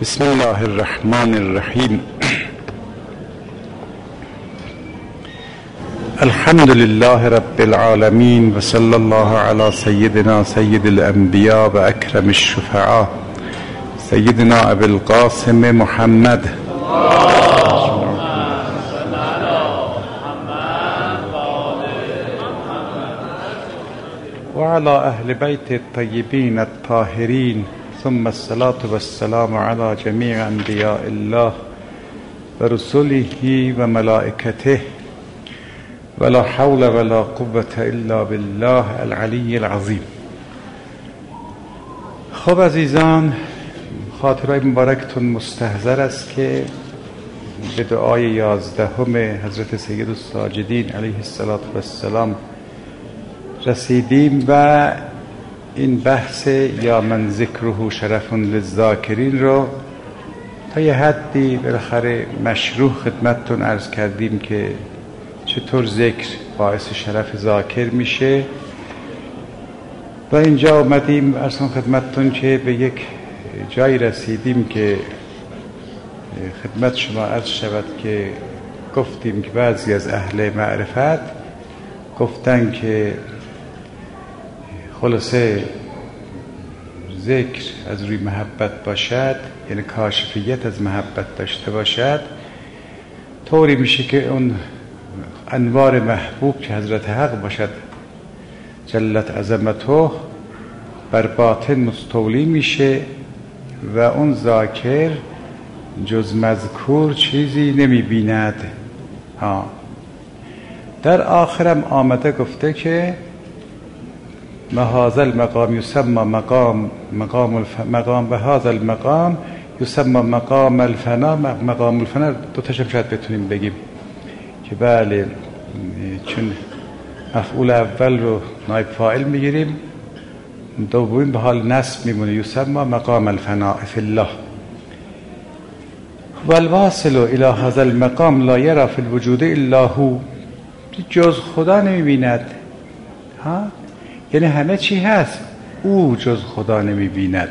بسم الله الرحمن الرحیم. الحمد لله رب العالمین و صلی الله علی سیدنا سید الانبیاء و اکرم الشفعاء سیدنا ابی القاسم محمد و علی اهل بیت الطیبین الطاهرین ثم الصلاة والسلام على جميع انبیاء الله و رسله و ملائکته ولا حول ولا قوة الا بالله العلی العظیم. خب عزیزان، خاطرهای مبارکتون مستحضر است که به دعای 11 حضرت سید الساجدین علیه السلام رسیدیم و این بحث یا من ذکره شرف للذاکرین رو تا یه حدی بالاخره مشروح خدمتتون عرض کردیم که چطور ذکر باعث شرف ذاکر میشه و اینجا اومدیم ارسان خدمتتون که به یک جایی رسیدیم که خدمت شما عرض شود که گفتیم که بعضی از اهل معرفت گفتن که خلاصه ذکر از روی محبت باشد، یعنی کاشفیت از محبت داشته باشد، طوری میشه که اون انوار محبوب که حضرت حق باشد جلت عظمته بر باطن مستولی میشه و اون ذاکر جز مذکور چیزی نمیبیند. در آخرم آمده گفته که هذا المقام يسمى مقام و هذا المقام يسمى مقام الفنا. مقام الفنا دو تاشم شاید بتونیم بگیم که بله، چون مفعول اول رو نایب فاعل میگیریم، دومین به حال نصب میمونه، يسمى مقام الفناء في الله. والواصل الى هذا المقام لا يرى في الوجود الا هو. جز خدا نمیبیند، یعنی همه چی هست، او جز خدا نمیبیند.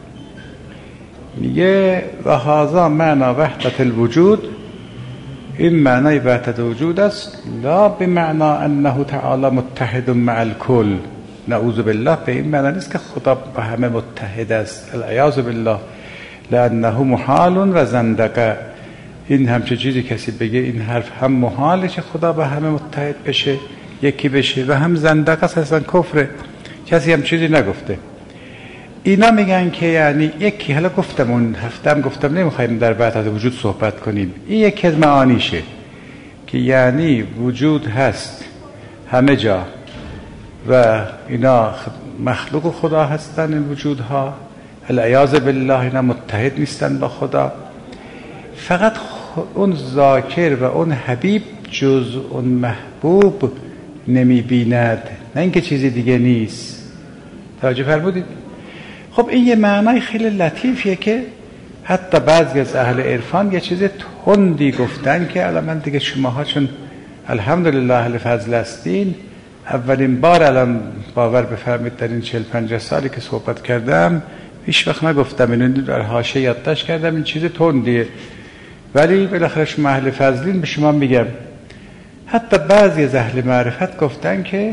میگه و هذا معنی وحدت الوجود، این معنی وحدت وجود است، لا بمعنی انه تعالی متحد مع الکل. نعوذ بالله، به این معنی نیست که خدا با همه متحد است، العیاذ بالله، لانه محال و زندقه. این همچه چیزی کسی بگه این حرف هم محاله که خدا با همه متحد بشه، یکی بشه، و هم زندقه است، اصلا کفره. کسی هم چیزی نگفته. اینا میگن که یعنی یکی، حالا گفتم اون هفته هم گفتم نمیخوایم در وحدت وجود صحبت کنیم، این یکی از معانیشه که یعنی وجود هست همه جا و اینا مخلوق خدا هستن، این وجودها العیاذ بالله اینا متحد نیستن با خدا. فقط اون ذاکر و اون حبیب جز اون محبوب نمیبیند، نه اینکه چیزی دیگه نیست. توجه فرمودید؟ خب این یه معنای خیلی لطیفیه که حتی بعضی از اهل عرفان یه چیز تندی گفتن که الان من دیگه شماها چون الحمدلله اهل فضل هستین، اولین بار الان باور بفرمید در این 40-50 سالی که صحبت کردم هیچ وقت نگفتم، اینو در حاشیه یادداشت کردم، این چیز تندیه، ولی بالاخره شما اهل فضلین به شما میگم. حتی بعضی از اهل معرفت گفتن که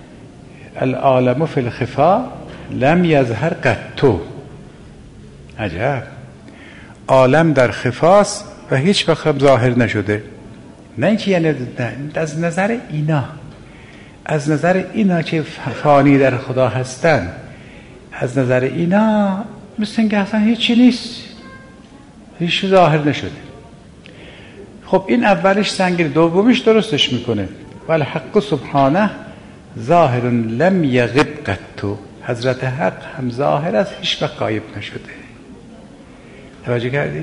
العالم فی الخفا لم یظهر قط. عجب، عالم در خفاست و هیچ وقت هم ظاهر نشده. نه اینکه یعنی از نظر اینا، از نظر اینا که فانی در خدا هستن، از نظر اینا مثل اینکه اصلا هیچی نیست، هیچ ظاهر نشده. خب این اولش سنگین، دومیش درستش میکنه. والحق سبحانه ظاهر لم یغب قط. حضرت حق هم ظاهر است، هیچ وقت غایب نشده. توجه کردی؟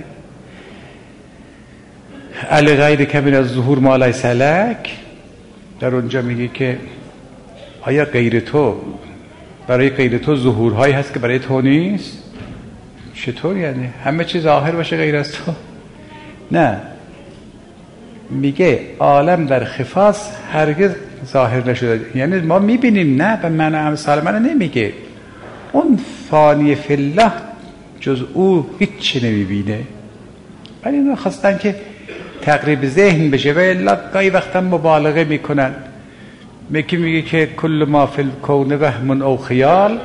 علی غیر کمین از ظهور ما لیس لک، در اونجا میگه که آیا غیر تو، برای غیر تو ظهورهایی هست که برای تو نیست؟ چطور یعنی همه چیز ظاهر باشه غیر از تو؟ نه، میگه عالم در خفاست، هرگز ظاهر نشده. یعنی ما میبینیم، نه به معنی امثال من نمیگه. اون فانی فی الله جز او هیچ نمیبینه. ولی اینا خواستن که تقریب ذهن بشه و الا گاهی وقتا مبالغه میکنن. میگه که کل ما فی الکون وهم او خیال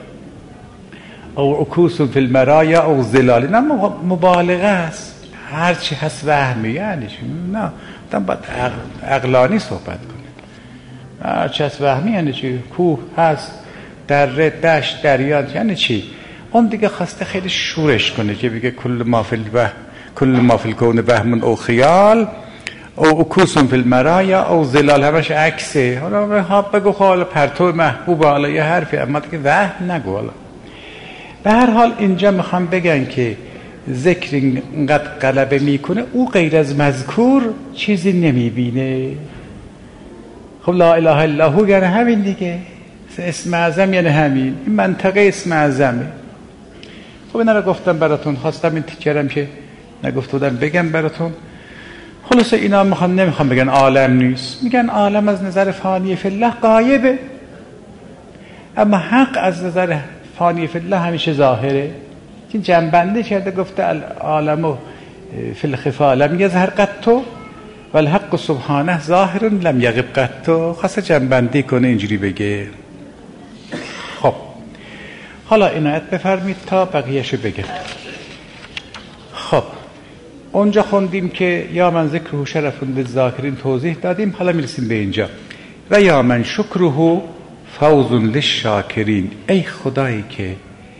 او عکوس فی المرایا او ظلال. اینا مبالغه است. هر چی هست وهمی، یعنی نه آدم باید عقلانی صحبت کنه. هر چی هست وهمی یعنی چی؟ کوه هست، دره، دشت، دریا، یعنی چی؟ اون دیگه خواسته خیلی شورش کنه که بگه کل ما فی الکون وهم او خیال او عکوس فی المرایا او ظلال. همش عکسه. حالا بگو حالا پرتو محبوب، حالا یه حرفی، اما دیگه وهم نگو. حالا به هر حال اینجا میخوام بگن که ذکر اینقدر غلبه میکنه، او غیر از مذکور چیزی نمیبینه. خب لا اله الا هو یعنی همین دیگه. اسم اعظم یعنی همین. این منطقه اسم اعظمه. خب اینا رو گفتم براتون. خواستم این تیکرم که نگفته بودم بگم براتون. خلاصه اینا نمیخوام بگن عالم نیست، میگن عالم از نظر فانی فی الله غایبه، اما حق از نظر فانی فی الله همیشه ظاهره. این جنبنده کرده، گفته العالم فی الخفا لم یظهر قط والحق سبحانه ظاهر لم یغب قط. خاصه جنبندی کنه اینجوری بگه. خب حالا عنایت بفرمید تا بقیه‌شو بگم. خب اونجا خوندیم که یا من ذکره شرف للذاکرین توضیح دادیم. حالا میرسیم به اینجا و یا من شکره فوز للشاکرین. ای خدایی که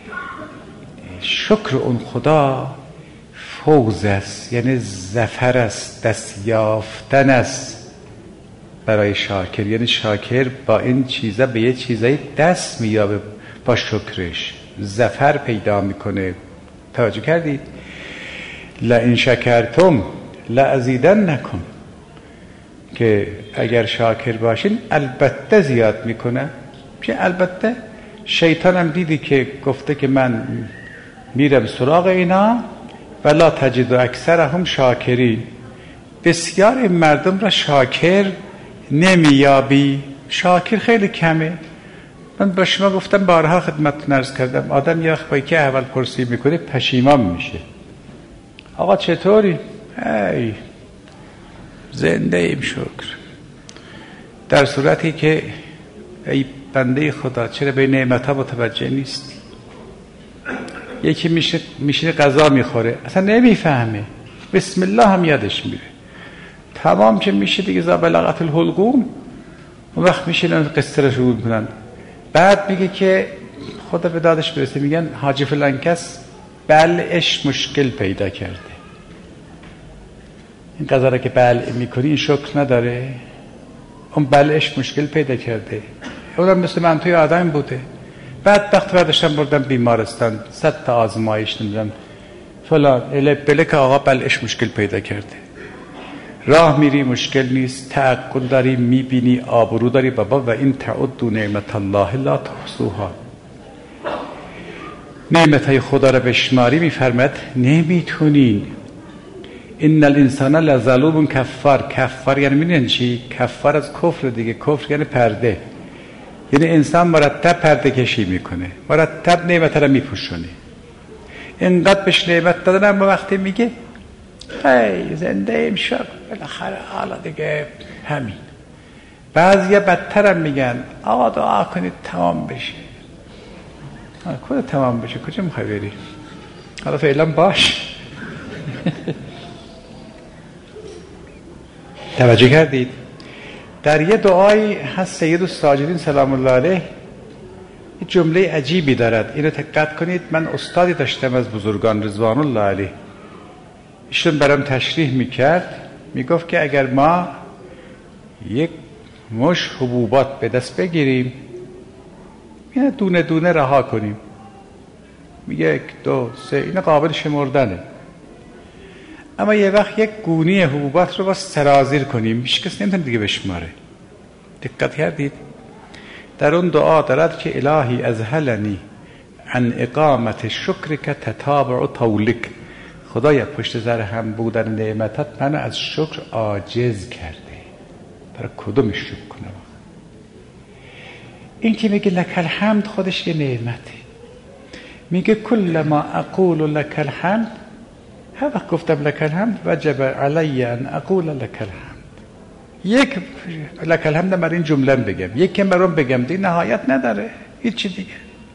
شکر اون خدا فوز است، یعنی ظفر است، دست یافتن است برای شاکر. یعنی شاکر با این چیزا به یه چیزایی دست مییابه، با شکرش ظفر پیدا میکنه. توجه کردید؟ لئن شکرتم لازیدنکم، که اگر شاکر باشین البته زیاد میکنه. که البته شیطان هم دیدی که گفته که من میرم سراغ اینا ولا تجد اکثرهم شاکرین. بسیار این مردم را شاکر نمیابی. شاکر خیلی کمه. من با شما گفتم، بارها خدمتتون عرض کردم، آدم یه وقت با که اول پرسی میکنه پشیمان میشه. آقا چطوری؟ ای زنده ایم شکر. در صورتی که ای بنده خدا چرا به نعمتها متوجه نیستی؟ یکی میشه غذا میخوره اصلا نمیفهمه، بسم الله هم یادش میره، تمام که میشه دیگه ذا بلغت الحلقوم. اون وقت میشینن قصه رو شروع میکنن. بعد میگه که خدا به دادش برسه، میگن حاجی فلان کس بلعش مشکل پیدا کرده. این غذا رو که بلع میکنی این شکر نداره؟ اون بلعش مشکل پیدا کرده. اونم مثل من توی آدم بوده. بعد وقت برداشتم بردم بیمارستان، 100 تا آزمایش نمیدونم فلان بله که آقا بلعش مشکل پیدا کرده. راه میری مشکل نیست، تعقل داری، میبینی، آبرو داری بابا. و این تعدوا نعمت الله لا تحصوها. نعمتهای خدا را بشماری میفرماد نمیتونین. ان الانسان لظلوم کفار. کفار یعنی میدونین چی؟ کفار از کفر دیگه. کفر یعنی پرده، یعنی انسان مرتب پرده کشی میکنه، مرتب نعمت را میپوشونه. اینقدر بهش نعمت دادن اما وقتی میگه ای زنده ایم شد بالاخره حالا دیگه همین. بعضیا بدتر هم میگن آقا دعا کنید تمام بشه. کجا تمام بشه؟ کجا میخوای بری؟ حالا فعلا باش. توجه کردید؟ در یه دعایی هست سید الساجدین سلام الله علیه یه جمله عجیبی دارد، اینو دقت کنید. من استادی داشتم از بزرگان رضوان الله علیه، ایشون برام تشریح میکرد، میگفت که اگر ما یک مش حبوبات به دست بگیریم، یعنی دونه دونه رها کنیم، 1 2 3 اینا قابل شمردنه، اما یه وقت یک گونه حبوبات رو با سرازیر کنیم، هیچ کس نمیتونه دیگه بشماره. دقت کردید؟ در اون دعا دارد که الهی ازهلنی عن اقامت شکرک تتابع طولک. خدایا پشت سر هم بودن نعمتت منو از شکر عاجز کرده. برای کدومش شکر کنم؟ این که میگه لک الحمد خودش یه نعمته. میگه کل ما اقول لك الحمد، هر وقت گفتم لك الحمد وجب علی ان اقول لك الحمد. یک لك الحمد من این جمله بگم، یک برام بگم، دیگه نهایت نداره هیچ دیگه.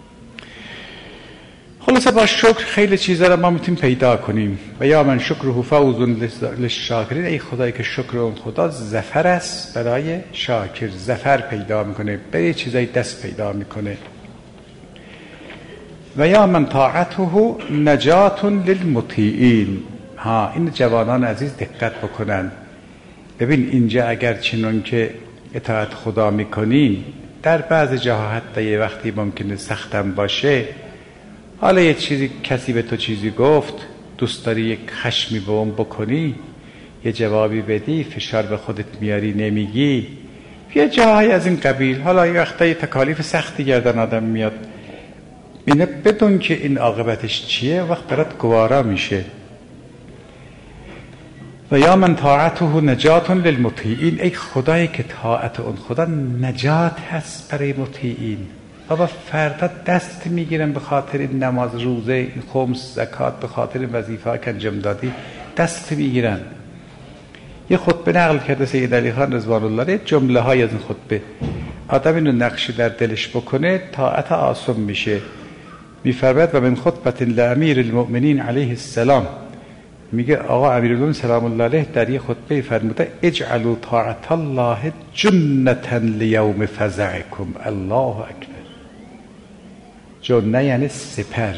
خلاصه با شکر خیلی چیزا رو ما میتونیم پیدا کنیم. و یا من شکره فوز للشاکرین، ای خدایی که شکر اون خدا ظفر است برای شاکر، ظفر پیدا میکنه، برای چیزای دست پیدا میکنه. و یا من طاعته نجات للمطیعین. این جوانان عزیز دقت بکنن. ببین اینجا اگر چنان که اطاعت خدا میکنین، در بعض جاها حتی یه وقتی ممکنه سختم باشه، حالا یه چیزی کسی به تو چیزی گفت، دوست داری یک خشمی به اون بکنی، یه جوابی بدی، فشار به خودت میاری نمیگی، یه جاهای از این قبیل. حالا یه وقتا تکالیف سختی گردن آدم میاد، اینه بدون که این عاقبتش چیه، وقت برات گوارا میشه. و یا من طاعته نجات للمطیعین، ای خدایی که طاعت اون خدا نجات هست برای مطیعین. بابا فردا دست میگیرن به خاطر این نماز روزه، این خمس زکات، به خاطر این وظیفه که انجام دادی دست میگیرن. یه خطبه نقل کرده سید علی خان رضوان الله علیه، جمله های از این خطبه آدم اینو نقشی در دلش بکنه طاعت آسم میشه. میفرماید و من خطبه لامیر المؤمنین علیه السلام، میگه آقا امیرالمومنین سلام الله علیه در یه خطبه فرموده اجعلوا طاعت الله جنة لیوم فزعکم. الله اکبر. جنه یعنی سپر.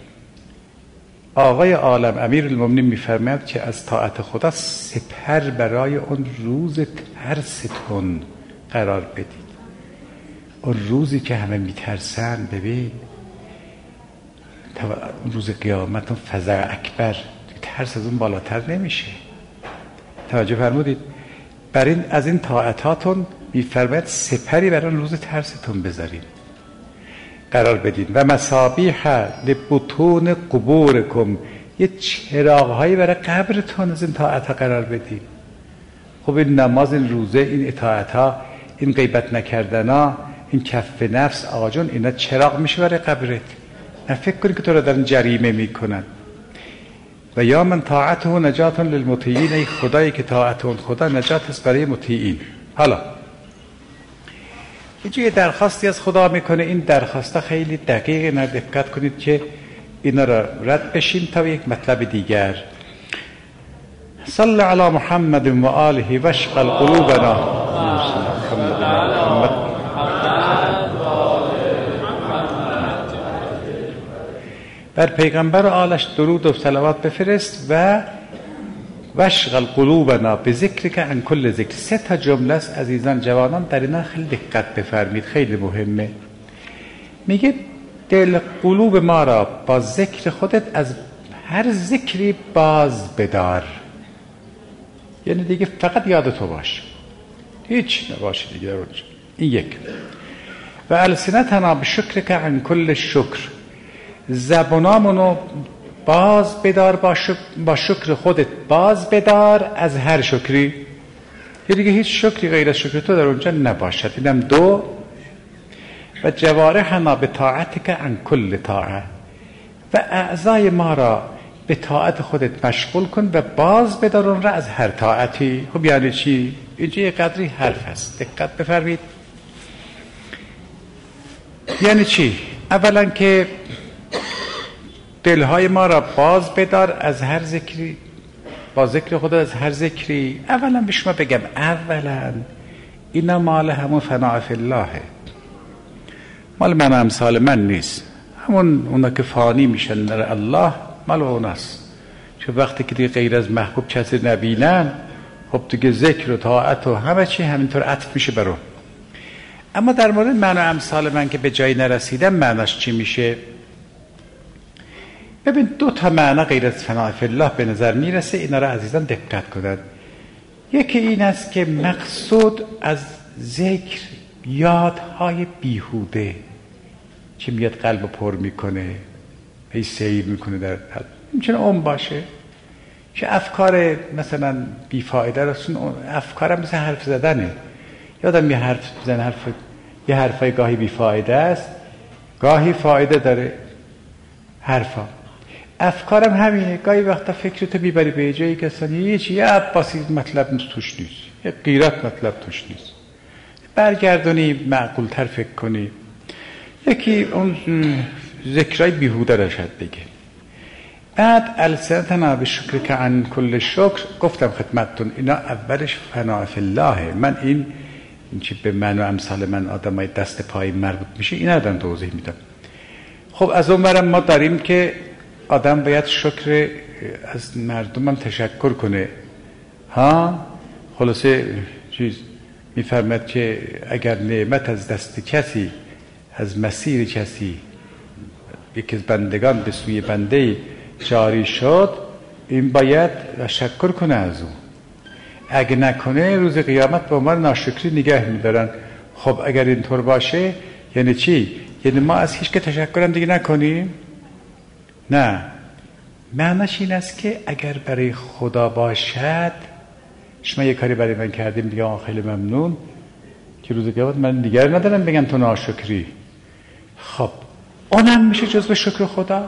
آقای عالم امیرالمومنین میفرماید که از طاعت خدا سپر برای اون روز ترستون قرار بدید. اون روزی که همه میترسن، ببین اون روز قیامت، اون فزع اکبر، ترس از اون بالاتر نمیشه. توجه فرمودید؟ بر این از این طاعتاتون میفرماید سپری برای اون روز ترستون بذارید، قرار بدید. و مصابیح لبطون قبورکم، یه چراغ‌هایی برای قبرتون از این طاعت‌ها قرار بدید. خب این نماز، این روزه، این اطاعت‌ها، این غیبت نکردن‌ها، این کف نفس، آقا جون اینا چراغ میشه برای قبرت. نه فکر کنی که تو رو دارن جریمه میکنن. و یا من طاعته نجات للمطیعین، ای خدایی که طاعت اون خدا نجات است برای مطیعین. حالا یه درخواستی از خدا میکنه، این درخواستا خیلی دقیقه، نه دقت کنید که اینا را رد بشیم تا یک مطلب دیگر. صلی علی محمد و آله واشغل قلوبنا. بر پیغمبر و آلش درود و صلوات بفرست. و واشغل قلوبنا بذکرک عن کل ذکر. 3 جمله است عزیزان جوانان، در اینا خیلی دقت بفرمید، خیلی مهمه. میگه دل قلوب ما را با ذکر خودت از هر ذکری باز بدار. یعنی دیگه فقط یاد تو باش، هیچ نباشه دیگه. این یک. و السنتنا بشکرک عن کل شکر، زبانامونو باز بدار با شکر خودت، باز بدار از هر شکری. یه دیگه هیچ شکری غیر از شکر تو در اونجا نباشد. اینم 2. و جوارحنا به طاعتک عن کل طاعه، و اعضای ما را به طاعت خودت مشغول کن و باز بدار اون را از هر طاعتی. خب یعنی چی؟ اینجا یه قدری حرف هست، دقت بفرمید. یعنی چی؟ اولا که دلهای ما را باز بدار از هر ذکری، با ذکر خدا از هر ذکری. اولا به شما بگم، اولا اینا مال همون فناء فی اللهه، مال من امثال من نیست. همون اونا که فانی میشن در الله مال اوناست. چون وقتی که دیگه غیر از محبوب کسی نبینن، خب دیگه ذکر و طاعت و همه چی همینطور عطف میشه برون. اما در مورد من و امثال من که به جایی نرسیدم، معناش چی میشه؟ ببین 2 معنی غیر از فناء فی الله به نظر میرسه. اینا را عزیزان دقت کنند. یکی این است که مقصود از ذکر یادهای بیهوده که میاد قلب پر میکنه، هی سیر میکنه در قلب، میتونه اون باشه که افکار مثلا بیفایده رسون. افکارم مثل حرف زدنه. یادم یه حرف بزنه، یه حرفای گاهی بیفایده است، گاهی فایده داره. حرفا. افکارم همینه، گاهی وقتا فکرتو میبری به جایی که اصلا یه عباسی مطلب توش نیست، یه غیرت مطلب توش نیست، برگردونی معقولتر فکر کنی. یکی اون ذکرای بیهوده رشد بگه. بعد السنتنا به شکر که عن کل شکر، گفتم خدمتتون اینا اولش فنا فی الله. من این چی به من و امثال من آدمای دست پای مربوط میشه اینا رو توضیح میدم. خب از اون برم ما داریم که آدم باید شکر از مردم هم تشکر کنه. ها خلاصه چیز میفرمد که اگر نعمت از دست کسی، از مسیر کسی، یکی از بندگان به سوی بنده جاری شد، این باید تشکر کنه از اون. اگه نکنه روز قیامت به عنوان ناشکری نگه میدارن. خب اگر اینطور باشه یعنی چی؟ یعنی ما از هیچ که تشکر هم دیگه نکنیم؟ نه، معنیش این است که اگر برای خدا باشد، شما یه کاری برای من کردیم دیگه خیلی ممنون، که روز قیامت من دیگر ندارم بگن تو ناشکری. خب اونم میشه جزو شکر خدا؟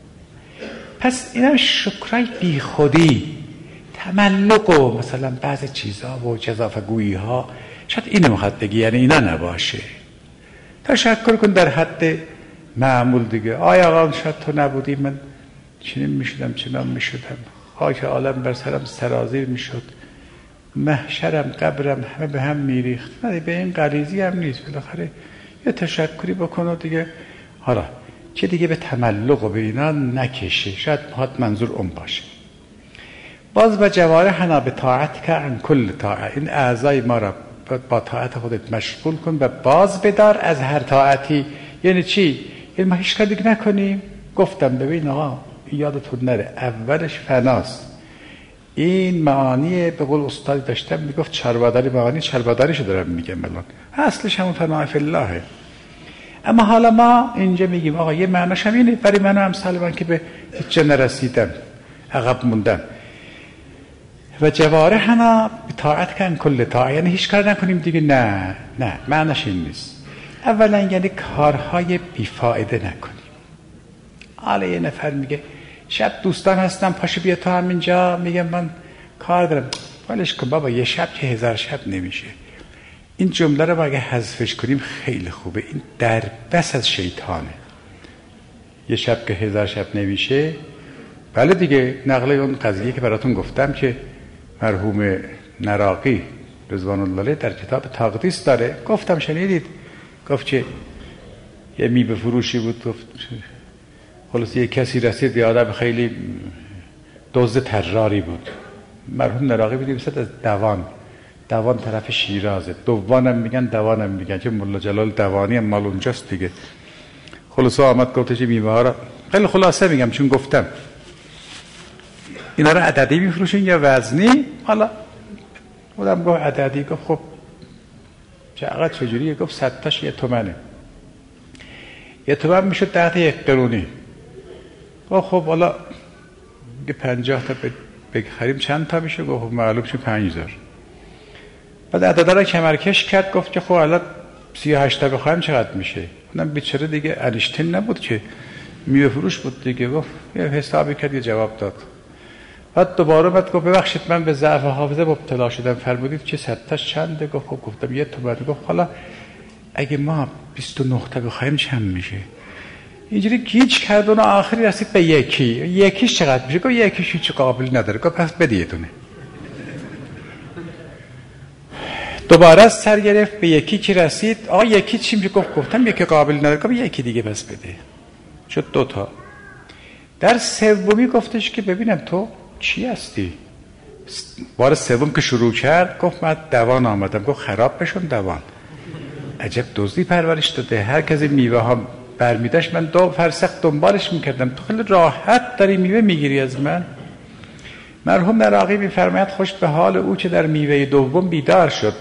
پس اینا شکرای بی خودی، تملق و مثلا بعض چیزها و جزافگویی ها، شاید اینو میخواد بگی، یعنی اینا نباشه. تشکر کن در حد معمول دیگه. آیا آقا شاید تو نبودی من چنین میشدم چنان میشدم، خاک عالم بر سرم سرازیر میشد، محشرم قبرم همه به هم میریخت. نه به این غریزی هم نیست، بالاخره یه تشکری بکن و دیگه حالا چه دیگه به تملق و به اینا نکشه. شاید منظور اون باشه. باز با جوارحنا به طاعت که عن کل طاعت، این اعضای ما را با طاعت خودت مشغول کن و باز بدار از هر طاعتی. یعنی چی؟ یعنی ما هیچ کاری دیگه نکنیم. گفتم ببین آقا یادتون نره اولش فناست. این معانی به قول استادی داشتم میگفت چرباداری، معانی چرباداریشو دارم میگم الان، اصلش همون فنا فی اللهه. اما حالا ما اینجا میگیم آقا یه معناش هم اینه برای من و امثال من که به هیچ جا نرسیدم، عقب موندم. و جوارحنا به طاعت کن کل طاعت، یعنی هیچ کار نکنیم دیگه. نه معناش این نیست. اولا یعنی کارهای بیفایده نکنیم. حالا یه نفر میگه شب دوستان هستم پاشو بیا تو همینجا، میگم من کار دارم. ولش کن بابا، یه شب که 1000 شب نمیشه. این جمله رو اگه حذفش کنیم خیلی خوبه. این در بس از شیطانه. یه شب که 1000 شب نمیشه. بله دیگه، نقل اون قضیه که براتون گفتم که مرحوم نراقی رضوان الله علیه در کتاب تقدیس داره، گفتم شنیدید؟ گفت که یه میوه فروشی بود، گفت خلاص یه کسی رسید، یه آدم خیلی دزد طراری بود. مرحوم نراقی بود مثلا از دوان طرف شیرازه، دوانم میگن دوانم میگن، که مولا جلال دوانی هم مال اونجاست دیگه. خلاص آمد گفت چه میوه ها را، خیلی خلاصه میگم چون گفتم اینا را عددی میفروشین یا وزنی؟ حالا بودم گفت عددی. گفت خب چقدر چجوریه؟ گفت 100 تاش 1 تومنه. 1 تومن میشه 10 تا 1 قرونی. گفت خب حالا 50 تا بخریم چند تا میشه؟ گفت معلوم شه 5000. بعد عددا را کمرکش کرد، گفت که خب حالا 38 تا بخوایم چقدر میشه؟ اونم بیچاره دیگه انیشتین نبود که، میوه فروش بود دیگه. گفت یه حسابی کرد، یه جواب داد. بعد دوباره گفت ببخشید من به ضعف حافظه مبتلا شدم، فرمودید که 100 تاش چنده؟ گفت خب گفتم 1 تومن. گفت حالا اگه ما 29 تا بخوایم چند میشه؟ اینجوری گیج کرد و آخری رسید به یکیش چقدر میشه؟ گفت یکیش هیچ قابلی نداره. گفت پس بده یه دونه. دوباره از سر گرفت، به یکی که رسید. آقا یکی چی میشه؟ گفتم یکی قابل نداره. گفت یکی دیگه بس بده. شد 2 تا. در سومی گفتش که ببینم تو چی هستی؟ بار سوم که شروع کرد گفت من دوان آمدم. گفت خراب بشون دوان. عجب دزدی پرورش داده، هر کسی میوه ها برمیداشت من 2 فرسخ دنبالش میکردم، تو خیلی راحت داری میوه میگیری از من. مرحوم نراقی میفرماید خوش به حال او که در میوه دوم بیدار شد.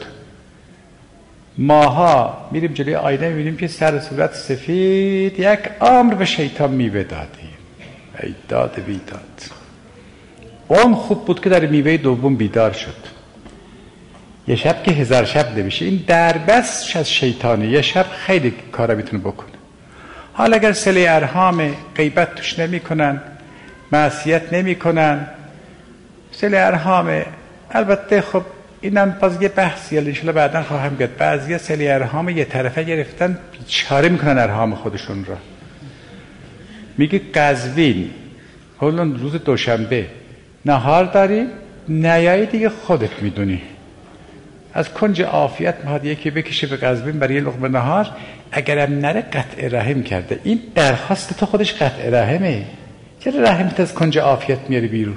ماها میریم جلوی آینه میبینیم که سر صورت سفید، یک امر به شیطان میوه دادیم. ای داد بیداد. اون خوب بود که در میوه دوم بیدار شد. یه شب که 1000 شب نمیشه. این دربست از شیطانه. یه شب خیلی کارا میتونه بکنه. حالا اگر صله ارحام، غیبت توش نمی کنن، معصیت نمی کنن، صله ارحام، البته خب اینم باز یه بحثیه انشالله بعدا خواهم گفت. بعضی صله ارحام یه طرفه گرفتن بیچاره میکنن ارحام خودشون را. میگه قزوین حالا روز دوشنبه نهار داری، نیایی دیگه خودت میدونی. از کنج عافیت میخواد یکی بکشه به قزوین برای یه لقمه نهار، اگرم نره قطع رحم کرده. این درخواست تو خودش قطع رحمه. چرا رحمت از کنج عافیت میاری بیرون؟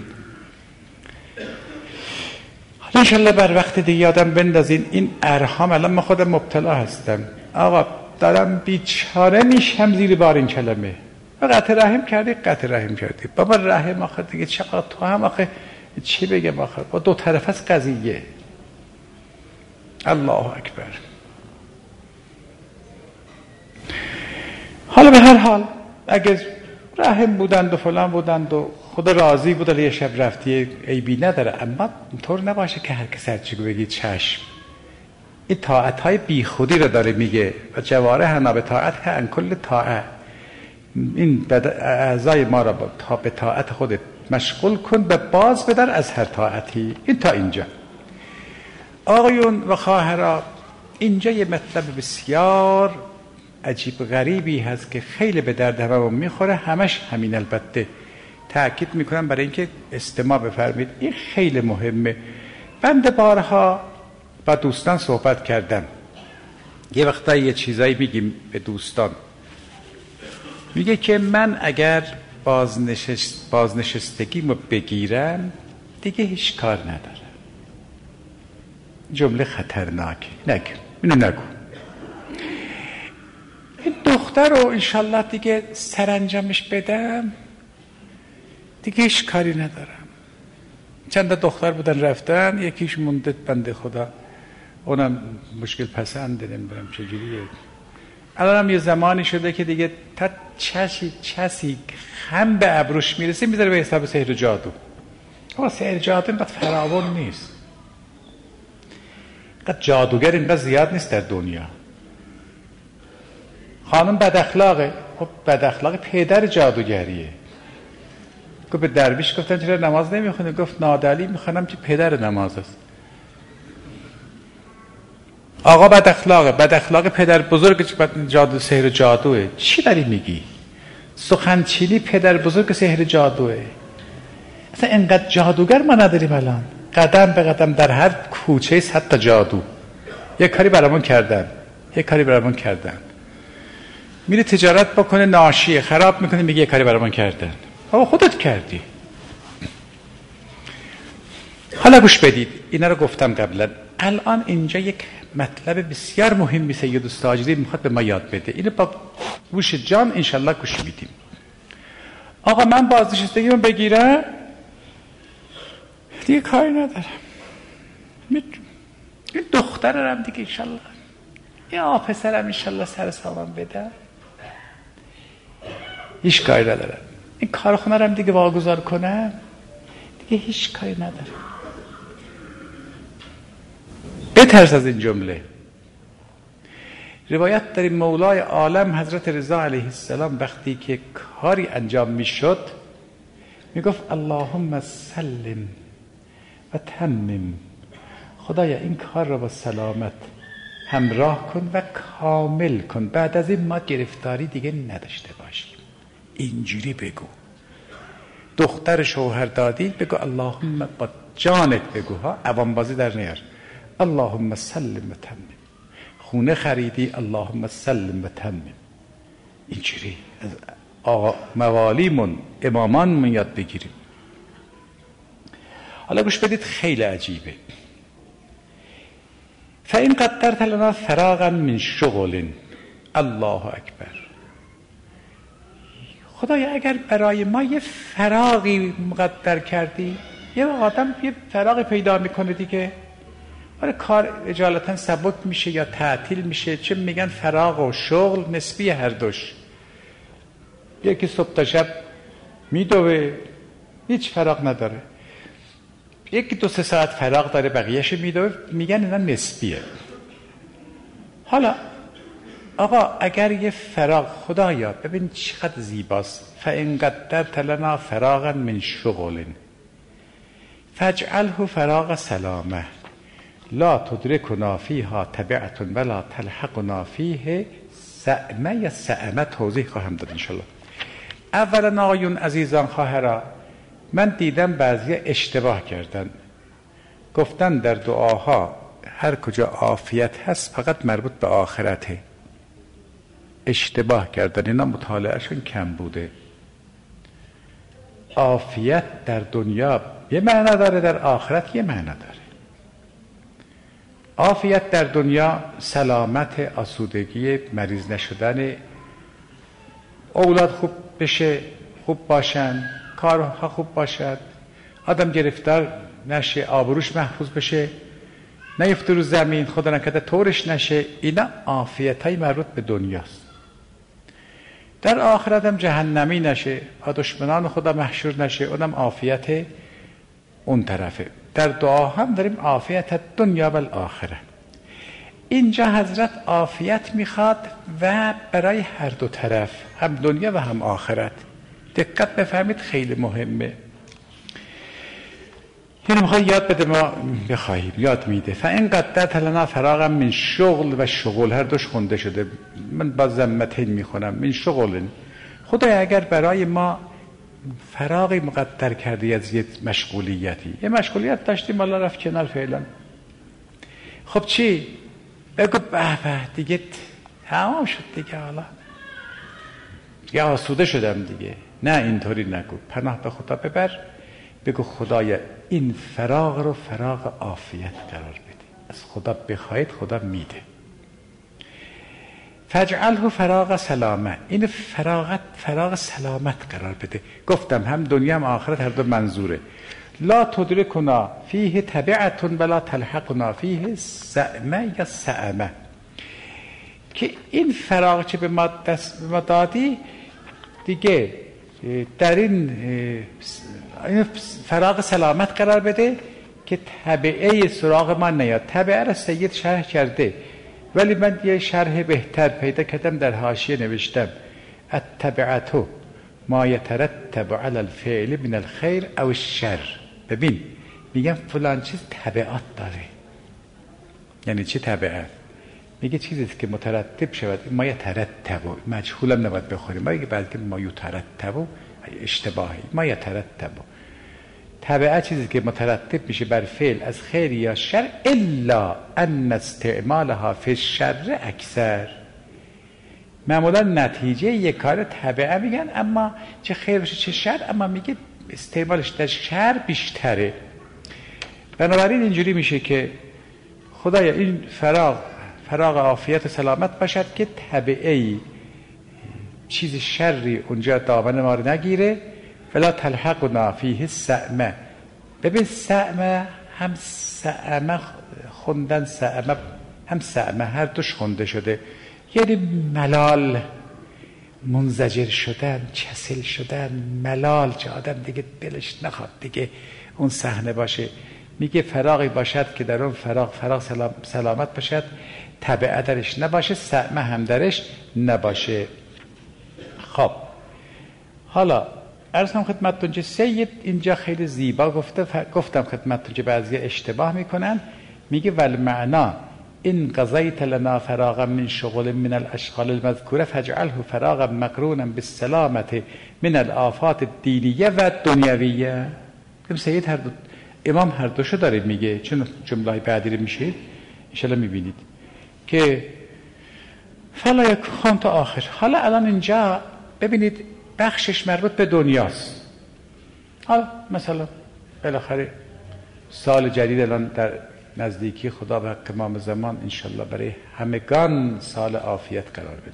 انشالله بر وقت دیگه یادم بندازین این ارحام. الان من خودم مبتلا هستم آقا، دارم بیچاره میشم زیر بار این کلمه. قطع رحم کردی، قطع رحم کردی. بابا رحم آخر دیگه چقدر تو هم آخه چی بگم آخر، با دو طرف از قضیه. الله اکبر. حالا به هر حال اگر رحم بودند و فلان بودند و خدا راضی بود یه شب رفتی، عیبی نداره، اما اینطور نباشه که هر کس هرچی بگی چشم. این طاعت‌های بیخودی رو داره میگه و جوارحنا به طاعت ان کل طاعه. این اعضای ما را به طاعت خودت مشغول کن و باز بدار از هر طاعتی. این تا اینجا. آقایون و خواهرها، اینجا یه مطلب بسیار عجیب غریبی هست که خیلی به درد هممون میخوره. همش همین، البته تأکید میکنم برای اینکه استماع بفرمید، این خیلی مهمه. بنده بارها با دوستان صحبت کردم، یه وقتا یه چیزایی میگیم به دوستان، میگه که من اگر بازنشستگیمو بگیرم دیگه هیچ کار ندارم. جمله خطرناک، نگو اینو نگو. این دختر رو انشالله دیگه سرانجامش بدم دیگه هیچ کاری ندارم. چند دختر بودن رفتن، یکیش مونده بنده خدا، اونم مشکل پسنده، نمیدونم چجوریه. الانم یه زمانی شده که دیگه تا چسی خم به ابروش میرسه میذاره به حساب سحر و جادو. آقا سحر جادو اینقدر فراوان نیست، اینقدر جادوگر اینقدر زیاد نیست در دنیا. خانم بد اخلاقه، خب بد اخلاق پدر جادوگریه. گفت به درویش گفتن چرا نماز نمیخونه؟ گفت نادلی میخوانم که پدر نماز است. آقا بد اخلاقه، بد اخلاق پدر بزرگ جادو سحر جادوه. چی داری میگی؟ سخنچینی پدر بزرگ سحر جادوه. اصلا اینقدر جادوگر ما نداریم الان. قدم به قدم در هر کوچه 100 تا جادو. یک کاری برامون کردن، میری تجارت بکنه ناشیه خراب میکنه، میگه یک کاری برامون کردن. آقا خودت کردی. حالا گوش بدید، اینا رو گفتم قبلا. الان اینجا یک مطلب بسیار مهمی سید استاجری میخواد به ما یاد بده. اینو با گوش جان انشالله گوش میدیم. آقا من بازنشستگیمو بگیرم دیگه کاری ندارم. این دخترم دیگه انشالله، یا پسرم انشالله سر سامم بدم، هیچ کاری ندارم. این کارخونه رم دیگه واگذار کنم دیگه هیچ کاری ندارم. بترس از این جمله. روایت داریم مولای عالم حضرت رضا علیه السلام وقتی که کاری انجام میشد میگفت اللهم سلم و تمم، خدایا این کار را با سلامت همراه کن و کامل کن، بعد از این ما گرفتاری دیگه نداشته باشیم. اینجوری بگو. دختر شوهر دادی بگو اللهم، با جانت بگو ها، عوامبازی در نیار. اللهم سلم و تمم. خونه خریدی اللهم سلم و تمم. اینجوری از موالیمون امامانمون یاد بگیریم. حالا گوش بدید، خیلی عجیبه. فإن قدرت لنا فراغا من شغل، الله اکبر. خدایا اگر برای ما یه فراغی مقدر کردی، یه آدم یه فراغی پیدا میکنه دیگه، آره کار اجالتا سبک میشه یا تعطیل میشه. چه میگن فراغ و شغل نسبی هر دوش. یکی صبح تا شب میدوه هیچ فراغ نداره، یکی 2-3 ساعت فراغ داره بقیهش میدوه، میگن اینا نسبیه. حالا آقا اگر یه فراغ، خدایا ببین چقدر زیباست، فإن قدرت لنا فراغا من شغل فاجعله فراغ سلامه لا تدرکنا فیها تبعة ولا تلحقنا فیه سأمه یا سأمه توضیح خواهم داد انشالله. اولا آقایون عزیزان خواهرا، من دیدم بعضی اشتباه کردن، گفتن در دعاها هر کجا عافیت هست فقط مربوط به آخرته. اشتباه کردن، اینا مطالعهشون کم بوده. عافیت در دنیا یه معنی داره، در آخرت یه معنی داره. عافیت در دنیا سلامت، آسودگی، مریض نشدن، اولاد خوب بشه، خوب باشن، کارها خوب باشد، آدم گرفتار نشه، آبروش محفوظ بشه، نیفته رو زمین، خدا نکرده طورش نشه. اینا عافیت های مربوط به دنیاست. در آخرت هم جهنمی نشه، دشمنان خدا محشور نشه، اونم عافیت اون طرفه. در دعا هم داریم عافیت دنیا و الاخره. اینجا حضرت عافیت میخواد و برای هر دو طرف، هم دنیا و هم آخرت. دقت بفهمید، خیلی مهمه. اینو میخواد یاد بده، ما بخواهیم یاد میده. فإن قدرت لنا فراغا من شغل و شغل هر دوش خونده شده، من با ضمتین میخونم، من شغل. خدای اگر برای ما فراغی مقدر کردی از یه مشغولیتی، یه مشغولیت داشتیم حالا رفت کنار فعلا، خب چی؟ بگو به دیگه تمام شد دیگه، حالا دیگه آسوده شدم دیگه. نه اینطوری نگو، پناه به خدا ببر، بگو خدایا این فراغ رو فراغ عافیت قرار بده، از خدا بخواید خدا میده. فاجعله فراغ سلامه، این فراغ سلامت قرار بده. گفتم هم دنیا هم آخرت هر دو منظوره. لا تدرکنا فیه تبعة ولا تلحقنا فیه سأمه یا سأمه، که این فراغ چه به ما دادی دیگه در این فراغ سلامت قرار بده که تبعه سراغ ما نیاد. تبعه را سید شرح کرده، ولی من یه شرح بهتر پیدا کردم، در حاشیه نوشتم التبعة ما یترتب علی الفعل من الخیر او الشر. ببین میگم فلان چیز تبعات داره. یعنی چی تبعه؟ میگه چیزی که مترتب شود، ما یترتب، مجهولم نباید بخوریم، ما بعد که ما یترتب اشتباهی، ما یترتب تبعه چیزی که مترتب میشه بر فعل از خیر یا شر، الا ان استعمالها فی الشر اکثر. معمولا نتیجه یک کار تبعه میگن، اما چه خیر باشه چه شر، اما میگه استعمالش در شر بیشتره. بنابراین اینجوری میشه که خدایا این فراغ عافیت و سلامت باشد که تبعه چیز شری اونجا دامن ما رو نگیره. فلا تلحقنا فیه سأمه. ببین سأمه هم سأمه خوندن، سأمه هم سأمه، هر دوش خونده شده، یعنی ملال، منزجر شدن، کسل شدن، ملال، چه آدم دیگه دلش نخواد دیگه اون صحنه باشه. میگه فراغی باشد که در اون فراغ سلامت باشد، تبعه درش نباشه، سأمه هم درش نباشه. خب حالا عرضم خدمتتون که سید اینجا خیلی زیبا گفتم خدمتتون که بعضی اشتباه میکنن. میگه والمعنا این قضیت لنا فراغا من شغل من الاشغال المذکوره فاجعله فراغا مقرونا بالسلامت من الآفات الدینیه و دنیویه. سید هر دو، امام هر دوشو داره میگه، چون جمله بعدی رو میشید انشالله میبینید که فلا یکون تا آخر. حالا الان اینجا ببینید بخشش مربوط به دنیاست. حالا مثلا بالاخره سال جدید الان در نزدیکی خدا و تمام زمان انشالله برای همگان سال عافیت قرار بده.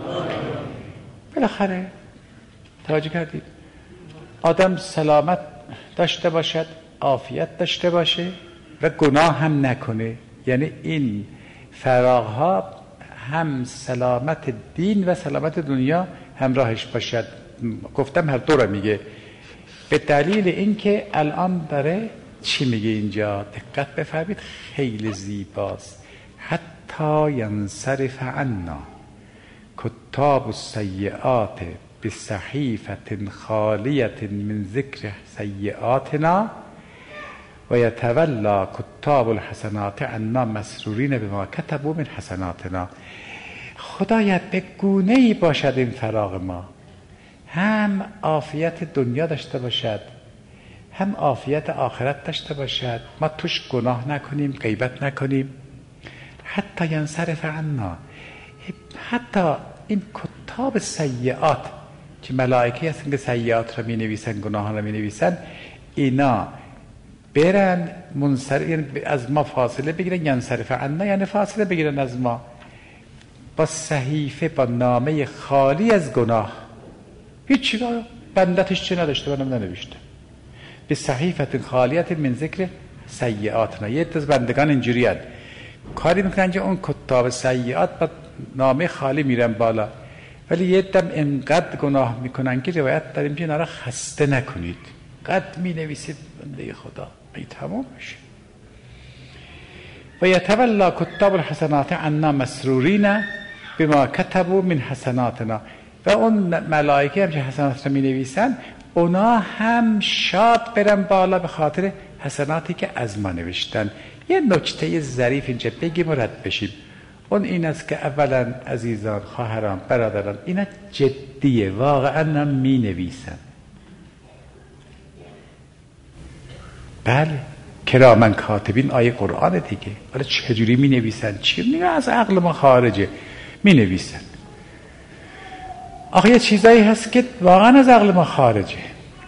بالاخره توجه کردید آدم سلامت داشته باشد، عافیت داشته باشه و گناه هم نکنه. یعنی این فراغ ها هم سلامت دین و سلامت دنیا همراهش باشد. گفتم هر دو را میگه، به دلیل اینکه الان داره چی میگه اینجا، دقت بفرمایید، خیلی زیباست. حتی ینصرف عنا، کتاب السیئات بصحیفة خالیة من ذکر سیئاتنا و یتولا کتاب الحسنات عنا مسرورین بما کتبوا من حسناتنا. خدایا به گونه‌ای باشد این فراق ما، هم عافیت دنیا داشته باشد، هم عافیت آخرت داشته باشد، ما توش گناه نکنیم، غیبت نکنیم. حتی ینصرف عنا، حتی این کتاب سیئات که ملائکه هستن که سیئات را می نویسن، گناه را می نویسن، اینا برن منصرف از ما فاصله بگیرن. ینصرف عنا یعنی فاصله بگیرن از ما، با صحیفه، با نامه خالی از گناه، هیچ بندتش چه نداشته، منم ننوشته. به صحیفه خالیت من ذکر سیئاتنا. یه از بندگان اینجوری هست، کاری میکنن که اون کتاب سیئات با نامه خالی میرن بالا، ولی یه دم انقدر گناه میکنن که روایت داریم که اینا را خسته نکنید، قد می نویسید بنده خدا ای تمام میشه. و یتولا کتاب الحسنات عنا مسرورین بما کتبوا من حسناتنا. و اون ملائکه هم که حسنات را می نویسن، اونا هم شاد برن بالا به خاطر حسناتی که از ما نوشتن. یه نکته ظریف اینجا بگیم و رد بشیم. اون این است که اولا عزیزان، خواهران، برادران، اینا جدیه، واقعا هم می نویسن. بله، کرامن کاتبین آیه قرآن دیگه. ولی چجوری می نویسن؟ چی میگه؟ از عقل ما خارجه، می نویسن. آخه یه چیزایی هست که واقعا از عقل ما خارجه.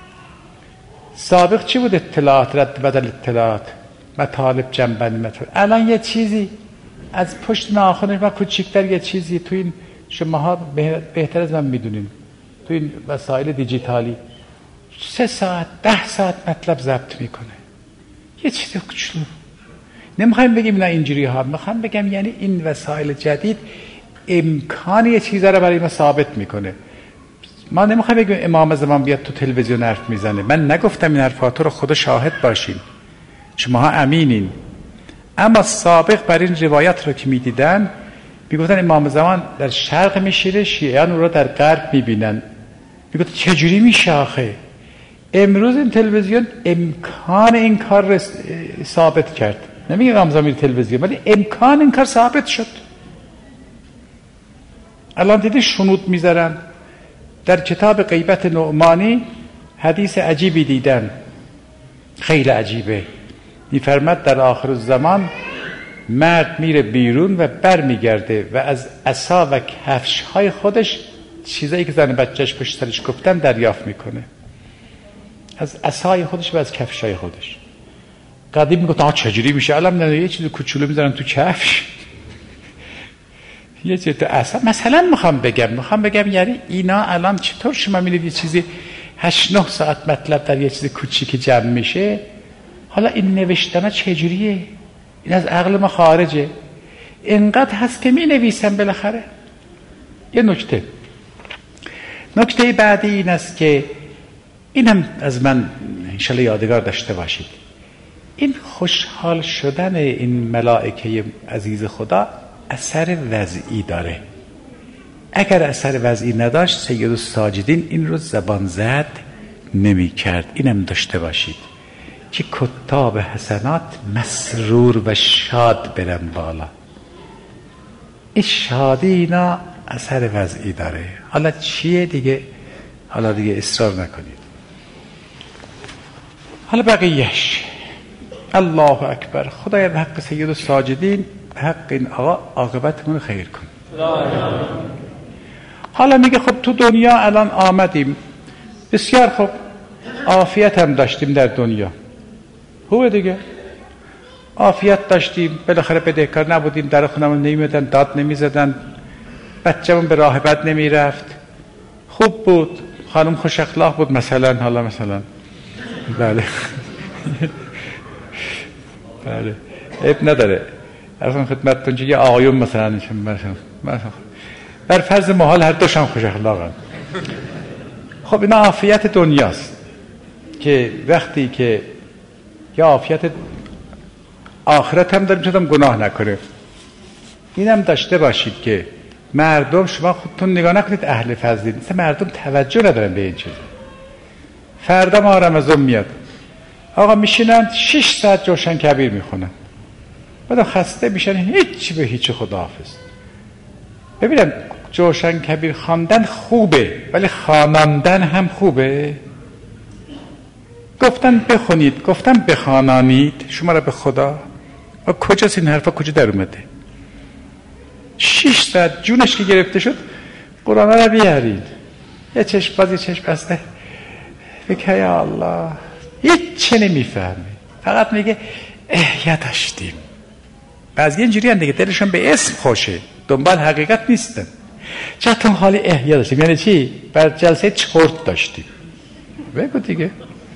سابق چی بود؟ اطلاعات، رد بدل اطلاعات، مطالب، جنبندی مطالب. الان یه چیزی از پشت ناخنش ما کوچیک‌تر یه چیزی تو این، شماها بهتر از من میدونین، تو این وسایل دیجیتالی 3 ساعت 10 ساعت مطلب ضبط میکنه، یه چیز کوچولو. نمیخوایم بگیم نه اینجوری ها، میخوام بگم یعنی این وسایل جدید امکان یه چیزا رو برای ما ثابت میکنه. ما نمیخوایم بگیم امام زمان بیاد تو تلویزیون حرف میزنه، من نگفتم این حرفاتو رو، خدا شاهد باشین، شماها امینین. اما سابق بر این روایت رو که میدیدن، میگفتن امام زمان در شرق میشیره، شیعیان او رو در غرب میبینن. میگفتن چجوری میشه آخه؟ امروز این تلویزیون امکان این کار رو ثابت کرد. نمیگه امام زمان تلویزیون، ولی امکان این کار ثابت شد. الان دیدی شنود میذارن در کتاب غیبت نعمانی، حدیث عجیبی دیدن، خیلی عجیبه. میفرماد در آخر الزمان مرد میره بیرون و بر میگرده و از عصا و کفش های خودش چیزایی که زن بچهش پشت سرش گفتن دریافت میکنه، از عصای خودش و از کفش های خودش. قدیم میگفت چجوری میشه؟ الان نه، یه چیز کوچولو میذارن تو کفش، یه چیز تو عصا. مثلا میخوام بگم یعنی اینا الان چطور شما میرید یه چیزی 8-9 ساعت مطلب در یه چیز کوچیک جمع میشه؟ حالا این نوشتن چجوریه؟ این از عقل ما خارجه. اینقدر هست که می نویسن بالاخره. یه نکته بعدی این است که اینم از من انشالله یادگار داشته باشید، این خوشحال شدن این ملائکه عزیز خدا اثر وضعی داره. اگر اثر وضعی نداشت سید الساجدین این رو زبان زد نمی کرد. اینم داشته باشید که کتاب حسنات مسرور و شاد برن بالا. این شادی اینا اثر وضعی داره. حالا چیه دیگه؟ حالا دیگه اصرار نکنید. حالا بقیهش الله اکبر. خدای به حق سید الساجدین، به حق این آقا، عاقبتمون خیر کن. حالا میگه خب تو دنیا الان آمدیم، بسیار خوب، عافیت هم داشتیم در دنیا، خوبه دیگه، عافیت داشتیم، بالاخره بدهکار نبودیم، در خونمون نمیدن، داد نمیزدن، بچه‌مون به راه بد نمیرفت، خوب بود، خانم خوش اخلاق بود مثلا. حالا مثلا بله بله عیب نداره، اصلا خدمتتون چه یه آقایون مثلا بر فرض محال هر دوشم خوش اخلاقن. خب اینا عافیت دنیاست که وقتی که یا عافیت آخرت هم داریم چطور گناه نکنه. اینم داشته باشید که مردم، شما خودتون نگاه نکنید اهل فضلی نیست، مردم توجه ندارن به این چیز. فردا ما رمضان میاد، آقا میشینن 6 ساعت جوشن کبیر میخونن، بعد خسته میشن، هیچ به هیچ، خداحافظ. ببینم جوشن کبیر خواندن خوبه، ولی خواناندن هم خوبه. گفتن بخونید، گفتن بخوانانید شما را به خدا. و کجاست این حرفا، کجا در اومده؟ 6 ساعت جونش که گرفته شد قرآن را بیارید، یه چشم باز یه چشم بسته، بگه یا الله، هیچ نمیفهمه، فقط میگه احیا داشتیم. بعضی اینجوری هم دیگه دلشون به اسم خوشه، دنبال حقیقت نیستن. چطور حالی احیا داشتیم یعنی چی؟ بر جلسه چرت داشتیم. بگو دیگه.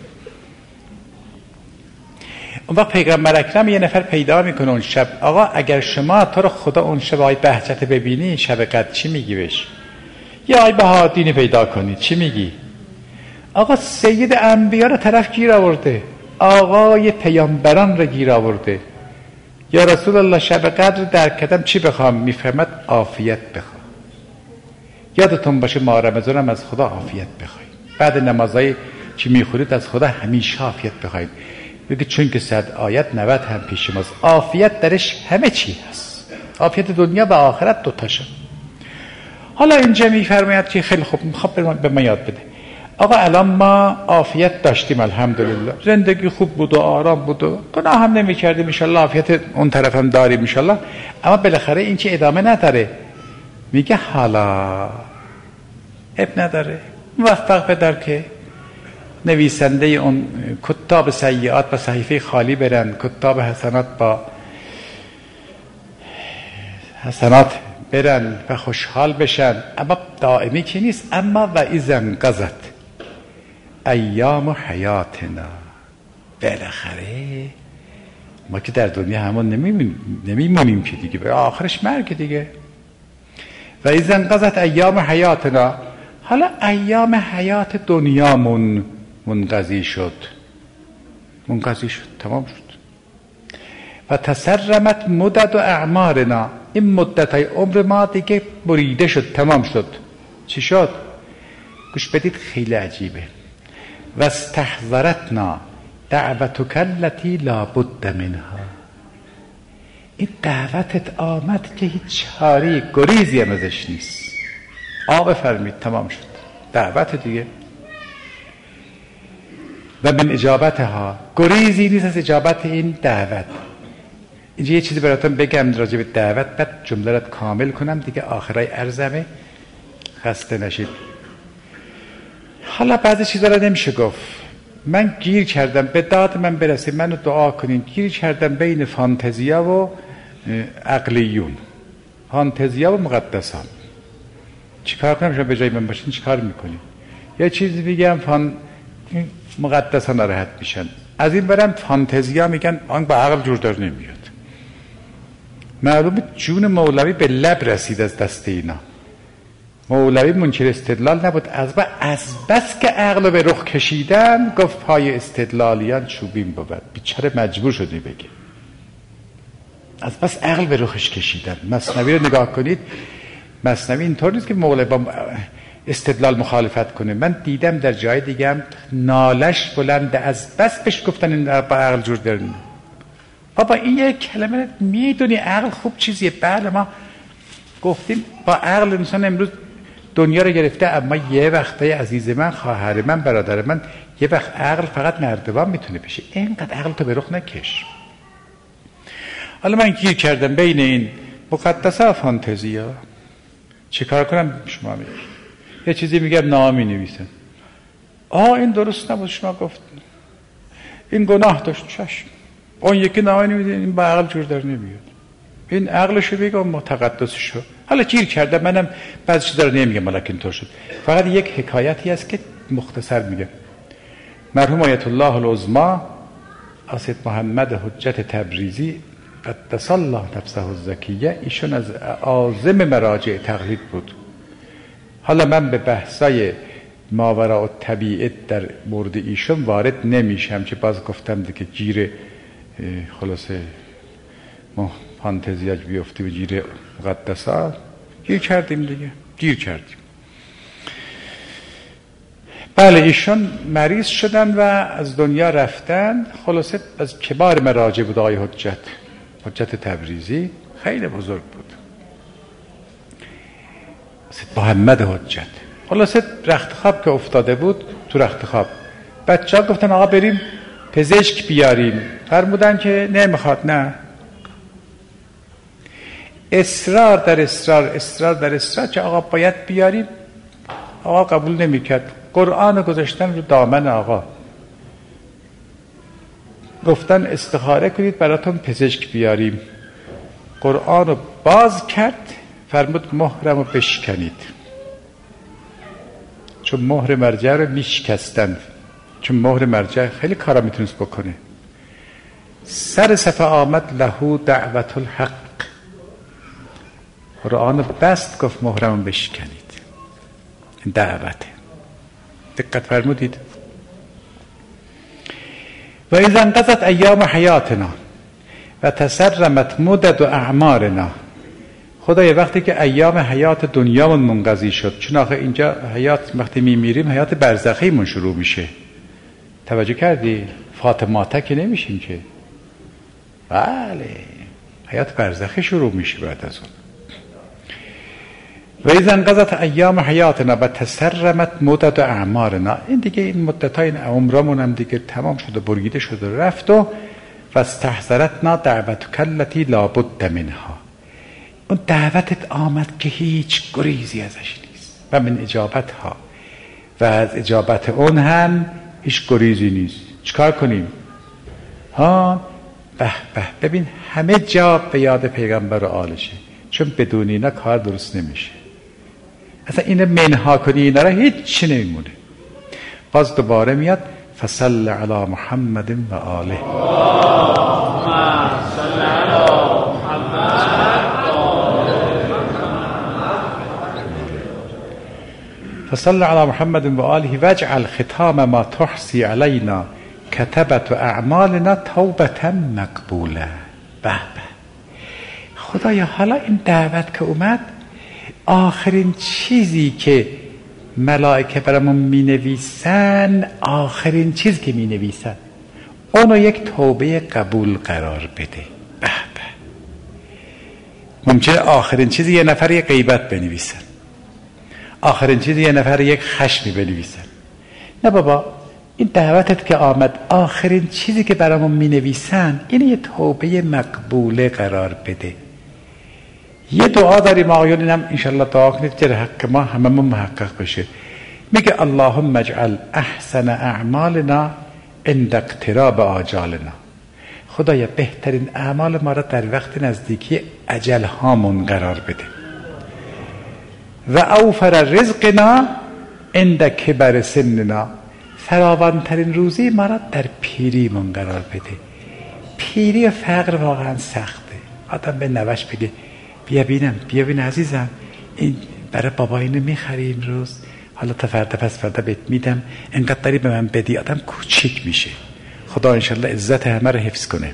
اون وقت پیغمبر اکرم یه نفر پیدا میکنه اون شب، آقا اگر شما تو رو خدا اون شب آی بهجت ببینی شب قدر چی میگی بهش؟ یا آی بهادینی پیدا کنی چی میگی؟ آقا سید انبیا رو طرف گیر آورده، آقای پیامبران رو گیر آورده. یا رسول الله شب قدر در کدم چی بخوام؟ میفهمد عافیت بخوام. یادتون باشه ما رمضان هم از خدا عافیت بخوایم، بعد نمازهای چی میخورید از خدا همیشه عافیت بخواید. بگید چون که 100 آیت 90 هم پیش ماست، عافیت درش همه چی هست، عافیت دنیا و آخرت دوتاشه. حالا اینجا میفرماید که خیلی خوب، میخوام به ما یاد بده، آقا الان ما عافیت داشتیم الحمدلله، زندگی خوب بود و آرام بود و گناه هم نمی کردیم، انشالله عافیت اون طرف هم داریم انشالله، اما بالاخره این چه ادامه نداره. میگه حالا اب نداره، موفق بدار که نویسنده اون کتاب سیئات و صحیفه خالی برن، کتاب حسنات با حسنات برن و خوشحال بشن، اما دائمی که نیست. اما و اذا انقضت ایام حیاتنا، بالاخره ما که در دنیا همون نمیمونیم که دیگه، به آخرش مرگ دیگه. و اذا انقضت ایام حیاتنا، حالا ایام حیات دنیامون منقضی شد، تمام شد. و تسرمت مدت و اعمارنا، این مدتای عمر ما دیگه بریده شد، تمام شد. چی شد؟ گوش بدید خیلی عجیبه. و استحضرتنا دعوتک التي لا بد منها، این دعوتت آمد که هیچ چاری گریزی هم ازش نیست. بفرمید تمام شد دعوت دیگه. و من اجابتها، گریزی نیست از اجابت این دعوت. اینجا یه چیزی براتون بگم راجع به دعوت، بعد جمله را کامل کنم دیگه، آخرای عرضمه، خسته نشید. حالا بعضی چیزا را نمیشه گفت. من گیر کردم، به داد من برسید، منو دعا کنین. گیر کردم بین فانتزیا و عقلیون، فانتزیا و مقدسان. چیکار کنم؟ شما به جای من باشین چیکار میکنین؟ یه چیزی میگم مقدسان ناراحت میشن، از این برم فانتزیا میگن آن با عقل جور در نمیاد. معلومه جون مولوی به لب رسید از دست اینا. مولوی منکر استدلال نبود، از بس که عقل به رخ کشیدن گفت پای استدلالیان چوبین بود. بیچاره مجبور شدی بگه، از بس عقل به رخش کشیدن. مثنوی رو نگاه کنید، مثنوی اینطور نیست که مولوی با استدلال مخالفت کنه. من دیدم در جای دیگه هم نالش بلنده، از بس بهش گفتن این با عقل جور دارن. بابا این یک کلمه میدونی عقل خوب چیزیه. بله ما گفتیم با عقل انسان امروز دنیا رو گرفته، اما یه وقتای عزیز من، خواهر من، برادر من، یه وقت عقل فقط نردبان میتونه بشه. اینقدر عقل تو به رخ نکش. حالا من گیر کردم بین این مقدسه و فانتزیا، چه کار کنم؟ شما میگید یه چیزی میگم نامی نویسن، این درست نبود شما گفت، این گناه داشت، چشم. اون یکی نامی نویسن، این با عقل جور در نمیاد. این عقلشو بگم متقدسشو. حالا گیر کردم منم بعضی چیزا رو نمیگم، ولی اینطور شد. فقط یک حکایتی است که مختصر میگم. مرحوم آیت الله العظما اسید محمد حجت تبریزی قدس الله نفسه الزکیه، ایشون از اعظم مراجع تقلید بود. حالا من به بحثای ماوراء الطبیعه در مورد ایشون وارد نمیشم، چه باز گفتم دیگه گیر خلاصه فانتزیاج بیفتی و گیر مقدسات گیر کردیم دیگه، گیر کردیم. بله ایشون مریض شدن و از دنیا رفتن. خلاصه از کبار مراجع بود آقای حجت تبریزی، خیلی بزرگ بود، محمد حجت. خلاصه رخت خواب که افتاده بود، تو رخت خواب بچه ها گفتن آقا بریم پزشک بیاریم، فرمودن که نمیخواد. نه، اصرار در اصرار که آقا باید بیاریم. آقا قبول نمیکرد. قرآن گذاشتن رو دامن آقا، گفتن استخاره کنید براتون پزشک بیاریم. قرآن رو باز کرد، فرمود مهرم رو بشکنید، چون مهر مرجع رو میشکستن، چون مهر مرجع خیلی کارا میتونست بکنه. سر صفحه آمد له دعوت الحق، قرآن رو بست، گفت مهرم رو بشکنید. این دعوته، دقت فرمودید. و اذا انقضت ایام حیاتنا و تسرمت مدد اعمارنا. خدای وقتی که ایام حیات دنیامون منقضی شد، چون آخه اینجا حیات وقتی میمیریم حیات برزخیمون شروع میشه. توجه کردی؟ فاطماته که نمیشیم که، بله حیات برزخی شروع میشه بعد از اون. و اذا انقضت ایام حیاتنا و تسرمت مدد اعمارنا. این دیگه این مدتای عمرمون هم دیگه تمام شد و بریده شد و رفت. و استحضرتنا دعوتک التي لا بد منها. اون دعوتت آمد که هیچ گریزی ازش نیست. و من اجابتها، و از اجابت اون هم هیچ گریزی نیست. چیکار کنیم؟ به ببین همه جا به یاد پیغمبر و آلشه، چون بدون اینا کار درست نمیشه. اصلا اینه منها کنی اینا را هیچ چی نمیمونه. باز دوباره میاد فصل علی محمد و آله. فصل علی محمد و آله واجعل ختام ما تحصی علینا کتبت اعمالنا توبة مقبوله. به به خدایا، حالا این دعوت که اومد، آخرین چیزی که ملائکه برامون می نویسن، آخرین چیزی که می نویسن اونو یک توبه قبول قرار بده. به به ممکنه آخرین چیزی یه نفر یک غیبت بنویسن، آخرین چیزی یه نفر یک خشمی بنویسن. نه بابا، این دعوتت که آمد، آخرین چیزی که برامون می نویسن اینه یه توبه مقبوله قرار بده. یه دعا داریم آقایون، اینم انشالله دعا کنید که حق ما هممون محقق بشه. میگه اللهم اجعل احسن اعمالنا عند اقتراب آجالنا. خدایا بهترین اعمال ما را در وقت نزدیکی اجل هامون قرار بده. و اوفر رزقنا عند کبر سننا. فراوانترین روزی ما را در پیریمون قرار بده. پیری و فقر واقعا سخته. آدم به نوش بگه بیا بین عزیزم، این برای بابا اینو میخری امروز، حالا تا فردا پس فردا بهت میدم، انقدر داری به من بدی. آدم کوچیک میشه. خدا انشالله عزت همه رو حفظ کنه.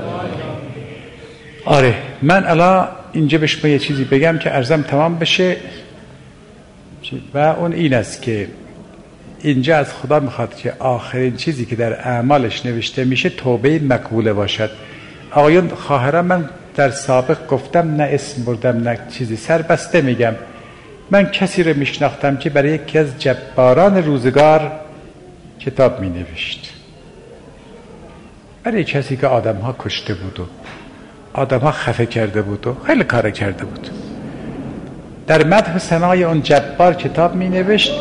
آره من الان اینجا به شما یه چیزی بگم که عرضم تمام بشه، و اون این است که اینجا از خدا میخواد که آخرین چیزی که در اعمالش نوشته میشه توبه مقبوله باشد. آقایون خواهرم، من در سابق گفتم، نه اسم بردم نه چیزی، سربسته میگم، من کسی رو میشناختم که برای یکی از جباران روزگار کتاب مینوشت، برای کسی که آدم ها کشته بود و آدم ها خفه کرده بود و خیلی کار کرده بود، در مدح ثنای اون جبار کتاب مینوشت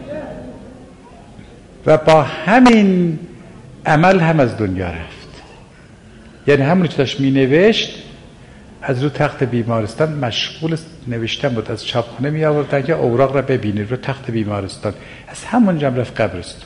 و با همین عمل هم از دنیا رفت. یعنی همون که داشت مینوشت از رو تخت بیمارستان مشغول نوشتن بود، از چاپخونه می آوردن که اوراق را ببینید رو تخت بیمارستان، از همون جا رفت قبرستون.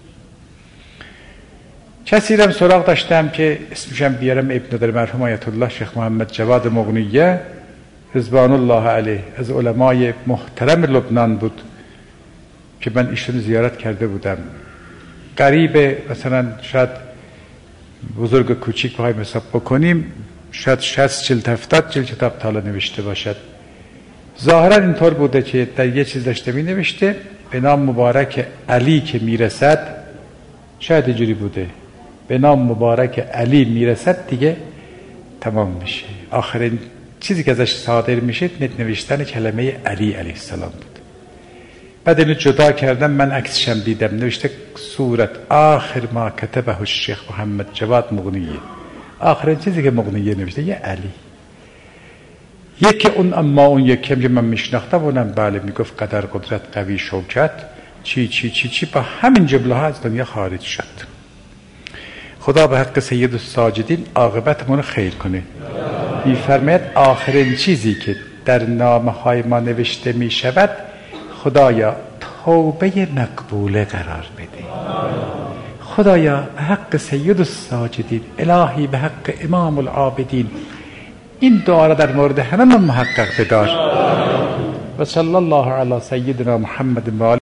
کسی رم سراغ داشتم که اسمشم بیارم، ابن در مرحوم آیت الله شیخ محمد جواد مغنیه رضوان الله علیه، از علمای محترم لبنان بود که من ایشون زیارت کرده بودم. قریب مثلا شاید بزرگ و کوچیک بخوایم حساب بکنیم، شاید 60 جلد 70 جلد کتاب تا حالا نوشته باشد. ظاهرا اینطور بوده که در یه چیز داشته می نوشته به نام مبارک علی که میرسد، شاید اینجوری بوده، به نام مبارک علی میرسد دیگه تمام میشه. آخرین چیزی که ازش صادر میشه نوشتن کلمه علی علیه السلام بود. بعد اینو جدا کردم، من عکسشم دیدم، نوشته صورت آخر ما کتبه الشیخ محمد جواد مغنیه. آخرین چیزی که مغنیه نوشته یه علی. یکی اون اما اون یکی که من میشناختم اونم بله میگفت قدر قدرت قوی شوکت چی با همین جمله ها از دنیا خارج شد. خدا به حق سید الساجدین عاقبتمون خیر کنه. میفرماید آخرین چیزی که در نامه های ما نوشته می شود خدایا توبه مقبوله قرار بده. خدایا به حق سید الساجدین، الهی به حق امام العابدین این دعا را در مورد همه من محقق بدار. و صلی الله علی سیدنا محمد و